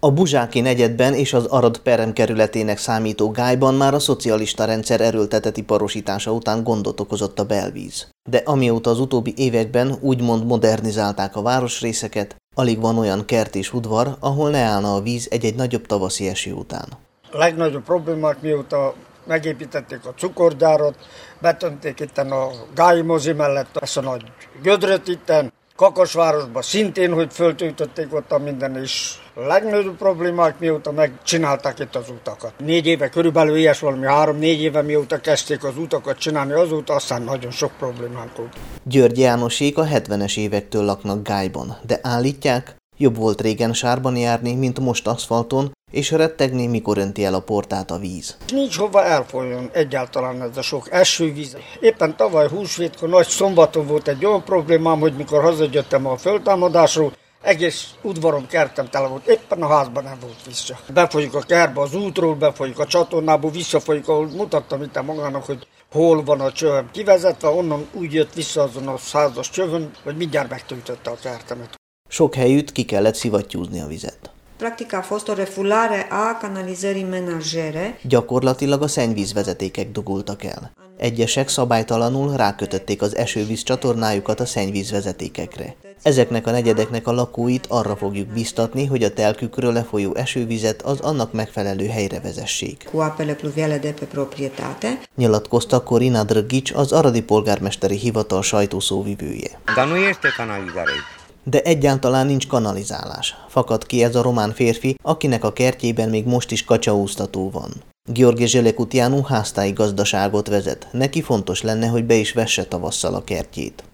A Buzsáki negyedben és az Arad peremkerületének számító Gályban már a szocialista rendszer erőltetett iparosítása után gondot okozott a belvíz. De amióta az utóbbi években úgymond modernizálták a városrészeket, alig van olyan kert és udvar, ahol ne állna a víz egy-egy nagyobb tavaszi eső után. A legnagyobb problémák, mióta megépítették a cukorgyárat, betöntték itten a Gályi mozi mellett ezt a nagy gödröt itten, Kakasvárosban szintén, hogy föltöltötték ott a minden is. A legnagyobb problémák, mióta megcsinálták itt az utakat. 4 éve körülbelül ilyes valami 3-4 éve mióta kezdték az utakat csinálni, azóta aztán nagyon sok problémánk volt. György Jánosék a 70-es évektől laknak Gályban, de állítják, jobb volt régen sárban járni, mint most aszfalton, és rettegni, mikor önti el a portát a víz. Nincs hova elfolyjon egyáltalán ez a sok esővíz. Éppen tavaly húsvétkor nagy szombaton volt egy olyan problémám, hogy mikor hazajöttem a föltámadásról, egész udvarom, kertem tele volt, éppen a házban nem volt vissza. Befolyik a kertbe az útról, befolyik a csatornából, visszafolyik, ahol mutattam itt magának, hogy hol van a csövem kivezetve, onnan úgy jött vissza azon a százas csövön, hogy mindjárt megtöltötte a kertemet. Sok helyütt ki kellett szivattyúzni a vizet. Practic a fost o refulare a canalizării menajere. Gyakorlatilag a szennyvízvezetékek dugultak el. Egyesek szabálytalanul rákötötték az esővíz csatornájukat a szennyvízvezetékekre. Ezeknek a negyedeknek a lakóit arra fogjuk biztatni, hogy a telkükről lefolyó esővizet az annak megfelelő helyre vezessék. Cu apele pluviale de pe proprietate. Nyilatkozta Corina Drăghici, az aradi polgármesteri hivatal sajtószóvivője. Dar nu este canalizare. De egyáltalán nincs kanalizálás. Fakad ki ez a román férfi, akinek a kertjében még most is kacsaúztató van. Gheorghe Jelekutianu háztáji gazdaságot vezet. Neki fontos lenne, hogy be is vesse tavasszal a kertjét.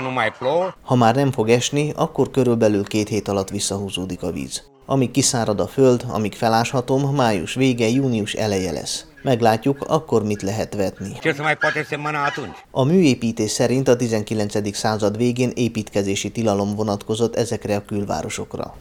Ha már nem fog esni, akkor körülbelül 2 hét alatt visszahúzódik a víz. Amíg kiszárad a föld, amíg feláshatom, május vége, június eleje lesz. Meglátjuk, akkor mit lehet vetni. A műépítés szerint a 19. század végén építkezési tilalom vonatkozott ezekre a külvárosokra.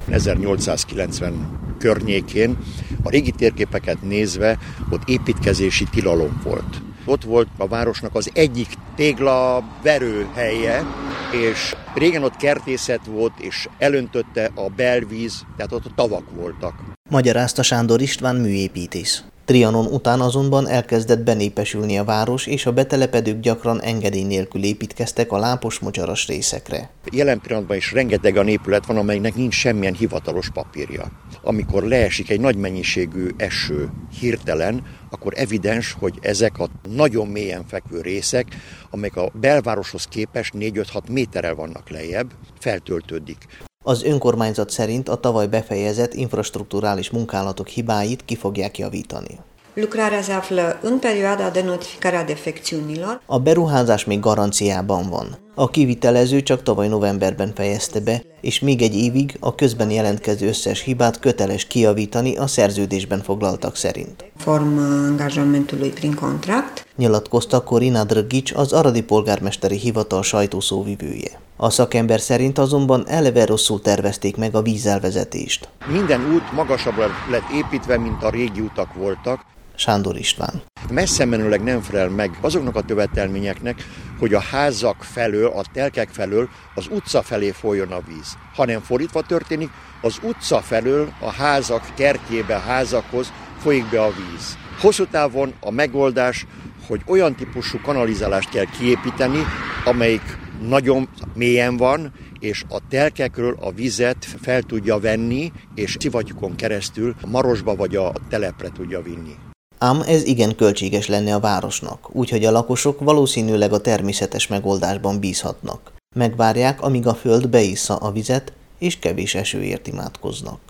1890 környékén a régi térképeket nézve ott építkezési tilalom volt. Ott volt a városnak az egyik tégla verőhelye, és régen ott kertészet volt, és elöntötte a belvíz, tehát ott a tavak voltak. Magyarázta Sándor István műépítész. Trianon után azonban elkezdett benépesülni a város, és a betelepedők gyakran engedély nélkül építkeztek a lápos-mocsaras részekre. Jelen pillanatban is rengeteg a épület van, amelynek nincs semmilyen hivatalos papírja. Amikor leesik egy nagy mennyiségű eső hirtelen, akkor evidens, hogy ezek a nagyon mélyen fekvő részek, amelyek a belvároshoz képest 4-5-6 méterrel vannak lejjebb, feltöltődik. Az önkormányzat szerint a tavaly befejezett infrastrukturális munkálatok hibáit ki fogják javítani. Lucrarea se află în perioada de notificare a defecțiunilor. A beruházás még garanciában van. A kivitelező csak tavaly novemberben fejezte be, és még egy évig a közben jelentkező összes hibát köteles kijavítani a szerződésben foglaltak szerint. Forma angajamentului prin contract. Nyilatkozta Corina Drăghici, az aradi polgármesteri hivatal sajtószóvivője. A szakember szerint azonban eleve rosszul tervezték meg a vízelvezetést. Minden út magasabbra lett építve, mint a régi utak voltak. Sándor István. Messze menőleg nem felel meg azoknak a követelményeknek, hogy a házak felől, a telkek felől az utca felé folyjon a víz. Hanem fordítva történik, az utca felől a házak kertjébe, házakhoz folyik be a víz. Hosszú távon a megoldás, hogy olyan típusú kanalizálást kell kiépíteni, amelyik nagyon mélyen van, és a telkekről a vizet fel tudja venni, és szivattyúkon keresztül a Marosba vagy a telepre tudja vinni. Ám ez igen költséges lenne a városnak, úgyhogy a lakosok valószínűleg a természetes megoldásban bízhatnak. Megvárják, amíg a föld beissza a vizet, és kevés esőért imádkoznak.